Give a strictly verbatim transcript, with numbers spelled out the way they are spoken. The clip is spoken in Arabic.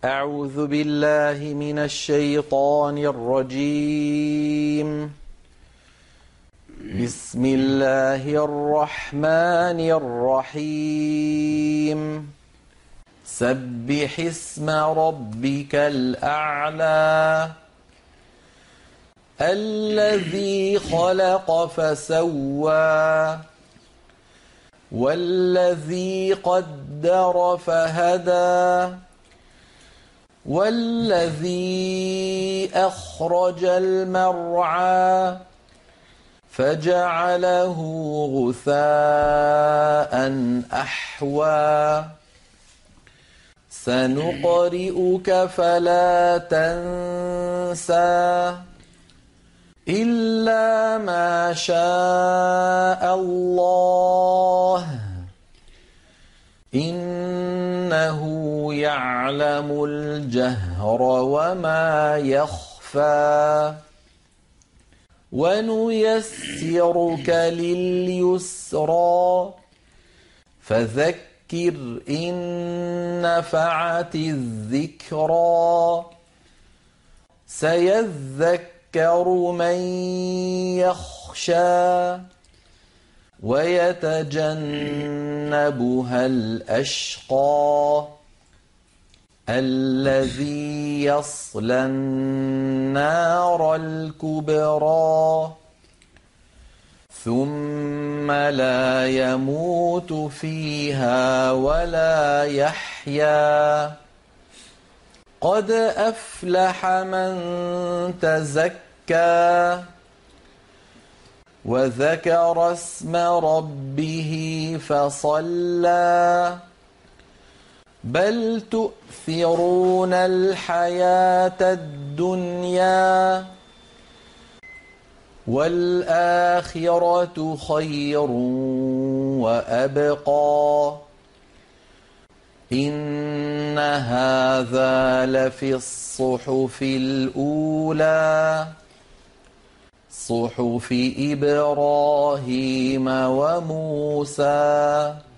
أعوذ بالله من الشيطان الرجيم. بسم الله الرحمن الرحيم. سبح اسم ربك الأعلى الذي خلق فسوى والذي قدر فهدى والذي أخرج المرعى فجعله غثاء أحوى سنقرئك فلا تنسى إلا ما شاء الله إنه يعلم الجهر وما يخفى ونيسرك لليسرى فذكر إن نفعت الذكرى سيذكر من يخشى ويتجنبها الأشقى الذي يصلى النار الكبرى ثم لا يموت فيها ولا يحيا قد أفلح من تزكى وذكر اسم ربه فصلى بل تؤثرون الحياة الدنيا والآخرة خير وأبقى إن هذا لفي الصحف الأولى صحف إبراهيم وموسى